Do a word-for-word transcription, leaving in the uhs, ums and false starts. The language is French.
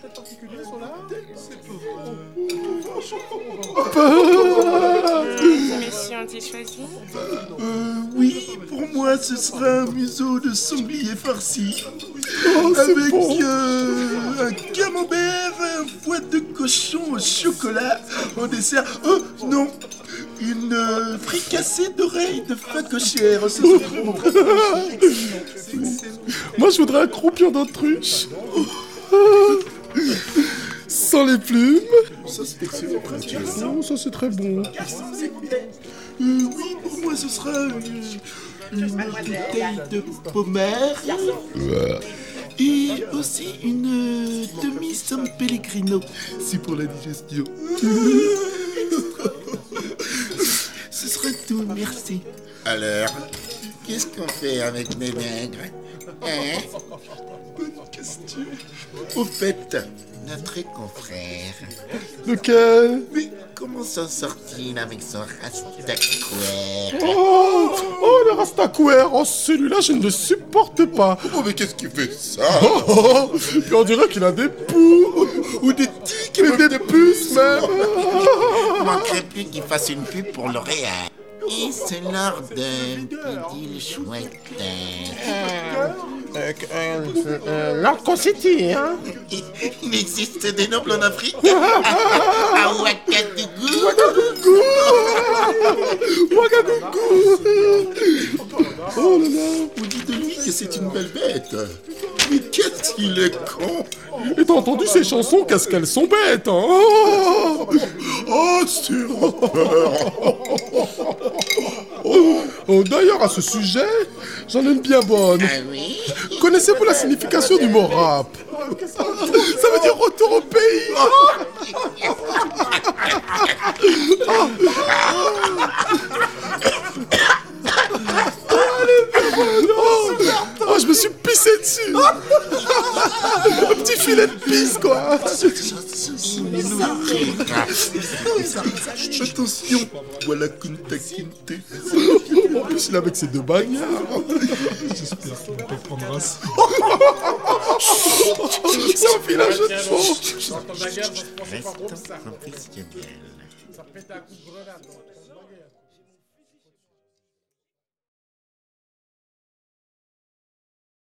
peut-être particuliers sont là? Messieurs ont-ils choisi? Euh, oui, pour moi, ce sera un museau de sanglier farci. Avec euh, un camembert, un foie de cochon au chocolat en dessert. Oh, non! Une euh, fricassée d'oreilles de phacochère. Ça, c'est bon. Moi, je voudrais un croupion d'autruche. Sans les plumes. Ça, c'est excellent. Oh, ça, c'est très bon. Euh, oui, pour moi, ce sera euh, une bouteille de pommard. Et aussi une euh, demi-San Pellegrino. C'est pour la digestion. Ce sera tout, merci. Alors, qu'est-ce qu'on fait avec mes nègres? Hein? Bonne question. Au fait, Notre confrère. Lequel? Mais comment s'en sort-il avec son rastaquouère? Oh, oh, le Rastaquouère. Oh, celui-là, je ne le supporte pas. Oh, mais qu'est-ce qui fait ça? Oh, oh, puis on dirait qu'il a des poux. ou des tiques, Et des puces, même. Il manquerait plus qu'il fasse une pub pour L'Oréal. Et c'est l'heure d'un bidule chouette. Euh, euh, euh, Lord City, hein? Il existe des nobles en Afrique. À Ouagadougou. Ouagadougou. Oh là là. on dit de lui que c'est une belle bête. Mais qu'est-ce qu'il est con. Et t'as entendu ces chansons? Qu'est-ce qu'elles sont bêtes, hein? Oh, Oh, c'est oh, oh, d'ailleurs, à ce sujet, j'en ai une bien bonne. Ah oui? Connaissez-vous la signification du mot rap? Ça veut dire retour au pays. Oh, oh, je me suis pissé dessus. Un petit filet de pisse, quoi. Attention, voilà Kunta Kinte. En plus, il est avec ses deux bagnards. J'espère qu'il va pas prendre ça. C'est un village de faux. Restons professionnels. Ça pète un coup de grenade.